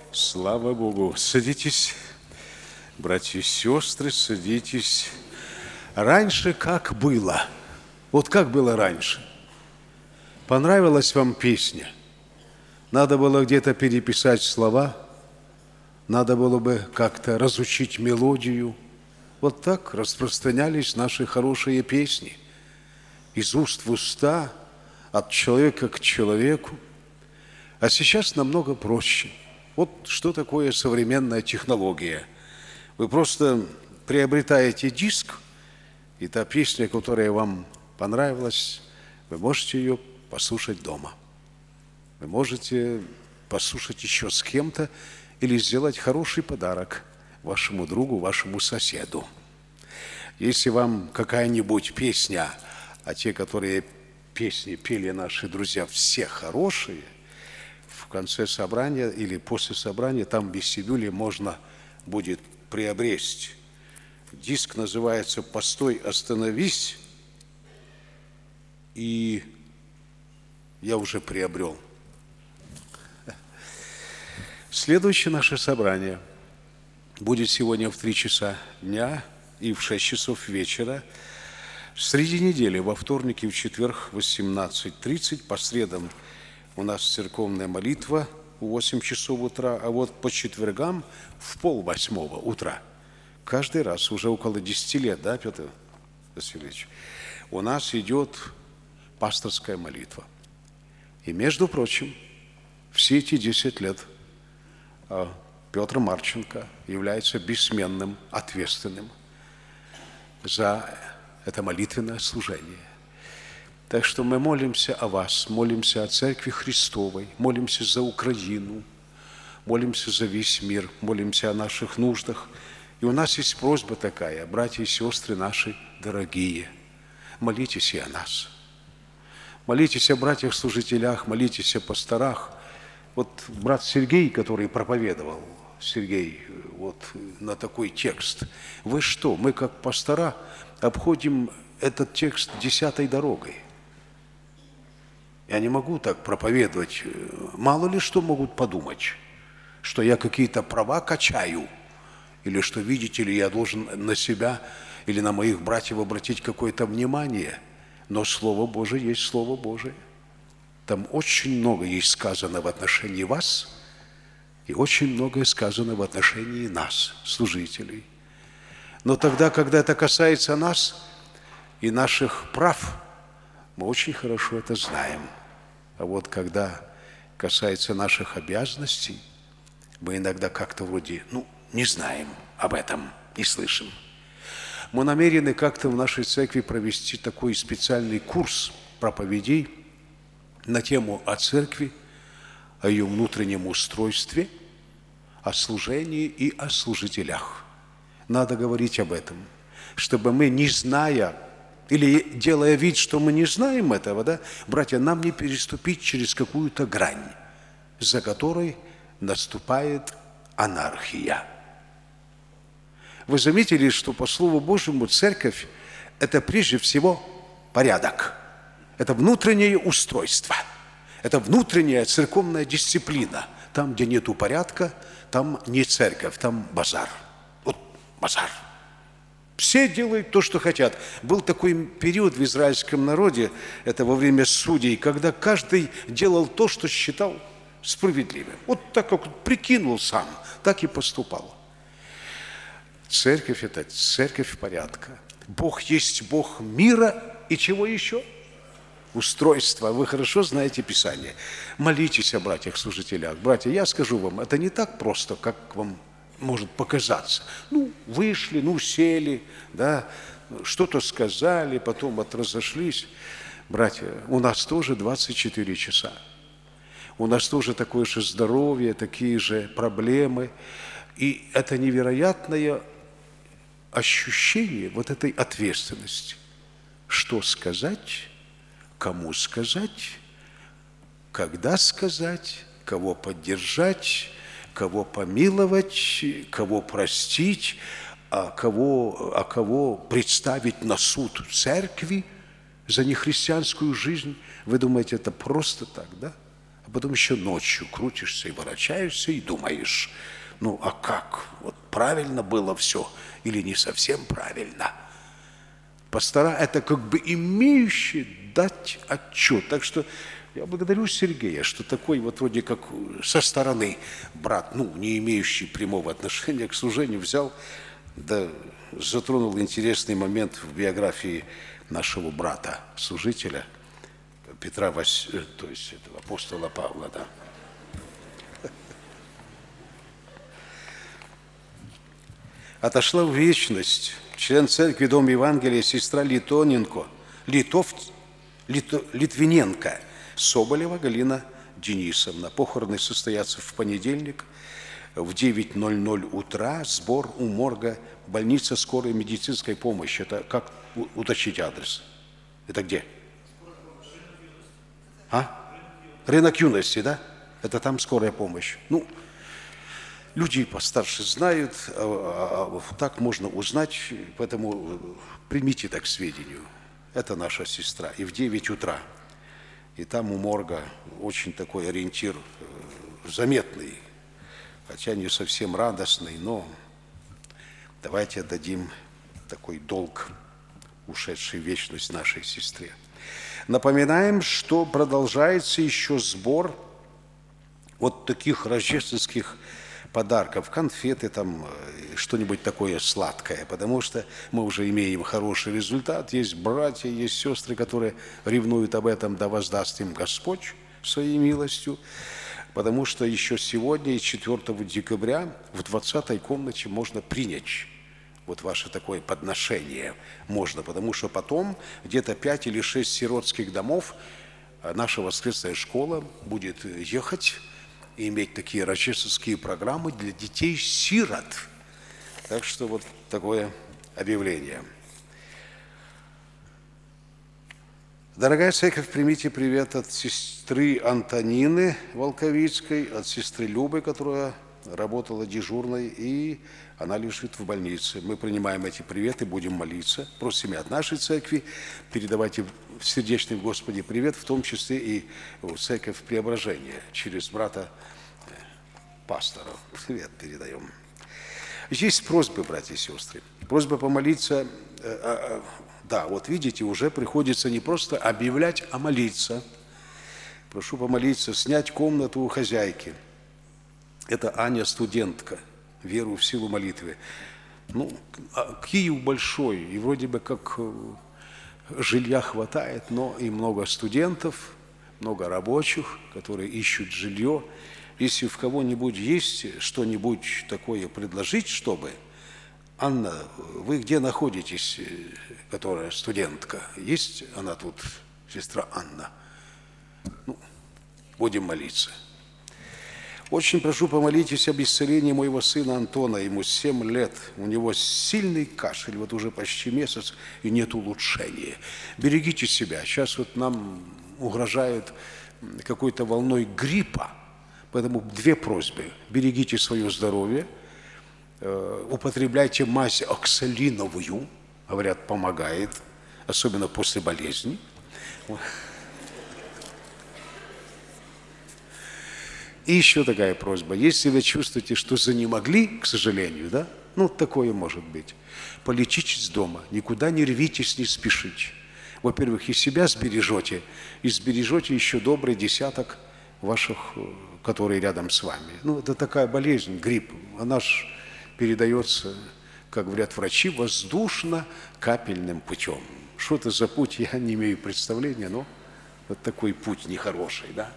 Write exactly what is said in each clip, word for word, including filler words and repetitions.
Слава Богу. Садитесь, братья и сестры, садитесь. Раньше как было? Вот как было раньше? Понравилась вам песня? Надо было где-то переписать слова, надо было бы как-то разучить мелодию. Вот так распространялись наши хорошие песни. Из уст в уста, от человека к человеку. А сейчас намного проще. Вот что такое современная технология. Вы просто приобретаете диск, и та песня, которая вам понравилась, вы можете ее послушать дома. Вы можете послушать еще с кем-то или сделать хороший подарок вашему другу, вашему соседу. Если вам какая-нибудь песня, а те, которые песни пели наши друзья, все хорошие, в конце собрания или после собрания там в вестибюле можно будет приобрести. Диск называется «Постой, остановись», и я уже приобрел. Следующее наше собрание будет сегодня в три часа дня и в шесть часов вечера. Среди недели, во вторник и в четверг в восемнадцать тридцать, по средам у нас церковная молитва в восемь часов утра, а вот по четвергам в полвосьмого утра. Каждый раз, уже около десяти лет, да, Петр Васильевич, у нас идет пасторская молитва. И, между прочим, все эти десять лет Петр Марченко является бессменным, ответственным за это молитвенное служение. Так что мы молимся о вас, молимся о Церкви Христовой, молимся за Украину, молимся за весь мир, молимся о наших нуждах. И у нас есть просьба такая, братья и сестры наши дорогие, молитесь и о нас. Молитесь о братьях-служителях, молитесь о пасторах. Вот брат Сергей, который проповедовал, Сергей, вот на такой текст. Вы что, мы как пастора обходим этот текст десятой дорогой. Я не могу так проповедовать. Мало ли что могут подумать, что я какие-то права качаю, или что, видите ли, я должен на себя или на моих братьев обратить какое-то внимание. Но Слово Божие есть Слово Божие. Там очень много есть сказано в отношении вас, и очень многое сказано в отношении нас, служителей. Но тогда, когда это касается нас и наших прав, мы очень хорошо это знаем. А вот когда касается наших обязанностей, мы иногда как-то вроде, ну, не знаем об этом, не слышим. Мы намерены как-то в нашей церкви провести такой специальный курс проповедей на тему о церкви, о ее внутреннем устройстве, о служении и о служителях. Надо говорить об этом, чтобы мы, не зная или делая вид, что мы не знаем этого, да, братья, нам не переступить через какую-то грань, за которой наступает анархия. Вы заметили, что по Слову Божьему церковь – это прежде всего порядок. Это внутреннее устройство. Это внутренняя церковная дисциплина. Там, где нету порядка, там не церковь, там базар. Вот базар. Все делают то, что хотят. Был такой период в израильском народе, это во время судей, когда каждый делал то, что считал справедливым. Вот так, как прикинул сам, так и поступал. Церковь – это церковь порядка. Бог есть Бог мира и чего еще? Устройство. Вы хорошо знаете Писание. Молитесь о братьях-служителях. Братья, я скажу вам, это не так просто, как вам может показаться. Ну, вышли, ну, сели, да, что-то сказали, потом вот разошлись. Братья, у нас тоже двадцать четыре часа. У нас тоже такое же здоровье, такие же проблемы. И это невероятное ощущение вот этой ответственности. Что сказать, кому сказать, когда сказать, кого поддержать, кого помиловать, кого простить, а кого, а кого представить на суд церкви за нехристианскую жизнь. Вы думаете, это просто так, да? а потом еще ночью крутишься и ворочаешься и думаешь, ну а как, вот правильно было все или не совсем правильно. Пастора – это как бы имеющие дать отчет. Так что я благодарю Сергея, что такой вот вроде как со стороны брат, ну, не имеющий прямого отношения к служению, взял, да затронул интересный момент в биографии нашего брата-служителя Петра, Вас... то есть этого апостола Павла, да. Отошла в вечность член церкви Дом Евангелия сестра Литоненко, Литов, Лито, Литвиненко, Соболева Галина Денисовна. Похороны состоятся в понедельник в девять ноль ноль утра. Сбор у морга больница скорой медицинской помощи. Это как уточнить адрес? Это где? А? Рынок юности, да? Это там скорая помощь. Ну, люди постарше знают, а, а, так можно узнать, поэтому примите так к сведению. Это наша сестра. И в девять утра. И там у морга очень такой ориентир заметный, хотя не совсем радостный, но давайте отдадим такой долг ушедшей в вечность нашей сестре. Напоминаем, что продолжается еще сбор вот таких рождественских подарков, конфеты, там что-нибудь такое сладкое, потому что мы уже имеем хороший результат. Есть братья, есть сестры, которые ревнуют об этом, да воздаст им Господь своей милостью, потому что еще сегодня и четвёртого декабря в двадцатой комнате можно принять вот ваше такое подношение. Можно, потому что потом где-то пять или шесть сиротских домов наша воскресная школа будет ехать и иметь такие рождественские программы для детей-сирот. Так что вот такое объявление. Дорогая церковь, примите привет от сестры Антонины Волковицкой, от сестры Любы, которая работала дежурной, и она лежит в больнице. Мы принимаем эти приветы, будем молиться. Просим и от нашей церкви, передавайте в сердечный Господи привет, в том числе и в церковь Преображения, через брата пастора. Привет передаем. Есть просьбы, братья и сестры. Просьба помолиться. Да, вот видите, уже приходится не просто объявлять, а молиться. Прошу помолиться, снять комнату у хозяйки. Это Аня, студентка, веру в силу молитвы. Ну, Киев большой, и вроде бы как жилья хватает, но и много студентов, много рабочих, которые ищут жилье. Если в кого-нибудь есть что-нибудь такое предложить, чтобы... Анна, вы где находитесь, которая студентка? Есть она тут, сестра Анна? Ну, будем молиться. Очень прошу, помолитесь об исцелении моего сына Антона. Ему семь лет, у него сильный кашель, вот уже почти месяц, и нет улучшения. Берегите себя. Сейчас вот нам угрожают какой-то волной гриппа. Поэтому две просьбы. Берегите свое здоровье, употребляйте мазь оксалиновую, говорят, помогает, особенно после болезни. И еще такая просьба. Если вы чувствуете, что занемогли, к сожалению, да, ну, такое может быть, полечитесь дома, никуда не рвитесь, не спешите. Во-первых, и себя сбережете, и сбережете еще добрый десяток ваших, которые рядом с вами. Ну, это такая болезнь, грипп, она ж передается, как говорят врачи, воздушно-капельным путем. Что это за путь, я не имею представления, но вот такой путь нехороший, да?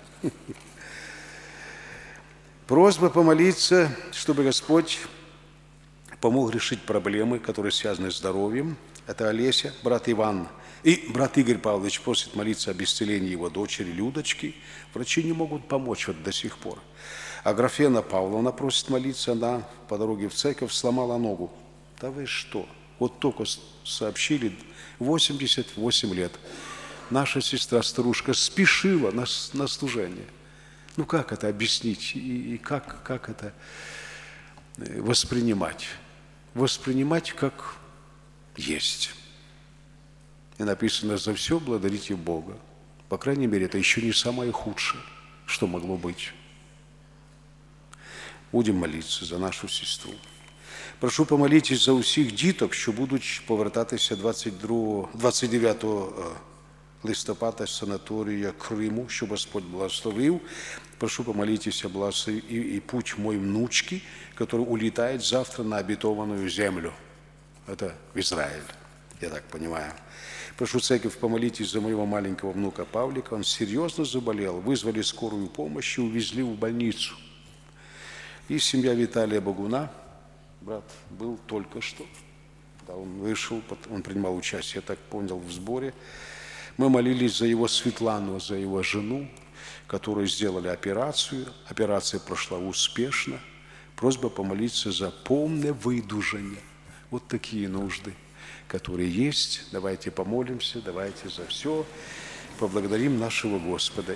Просьба помолиться, чтобы Господь помог решить проблемы, которые связаны с здоровьем. Это Олеся, брат Иван. И брат Игорь Павлович просит молиться об исцелении его дочери Людочки. Врачи не могут помочь вот до сих пор. Аграфена Павловна просит молиться, она по дороге в церковь сломала ногу. Да вы что? Вот только сообщили, восемьдесят восемь лет. Наша сестра-старушка спешила на, на служение. Ну как это объяснить и, и как, как это воспринимать? Воспринимать как есть. И написано: за все благодарите Бога. По крайней мере, это еще не самое худшее. что могло быть. Будемо молитися за нашу сестру. Прошу помолитись за усіх діток, що будуть повертатися двадцять другого, двадцять дев'ятого листопада з санаторія Криму, щоб Господь благословив. Прошу помолитесь о благословении и, и путь моей внучки, которая улетает завтра на обетованную землю. Это в Израиль, я так понимаю. Прошу церковь, помолитесь за моего маленького внука Павлика. Он серьезно заболел, вызвали скорую помощь и увезли в больницу. И семья Виталия Богуна, брат, был только что. Да, он вышел, он принимал участие, я так понял, в сборе. Мы молились за его Светлану, за его жену, которую сделали операцию. Операция прошла успешно. Просьба помолиться за полное выдужение. Вот такие нужды, которые есть. Давайте помолимся, давайте за все. Поблагодарим нашего Господа.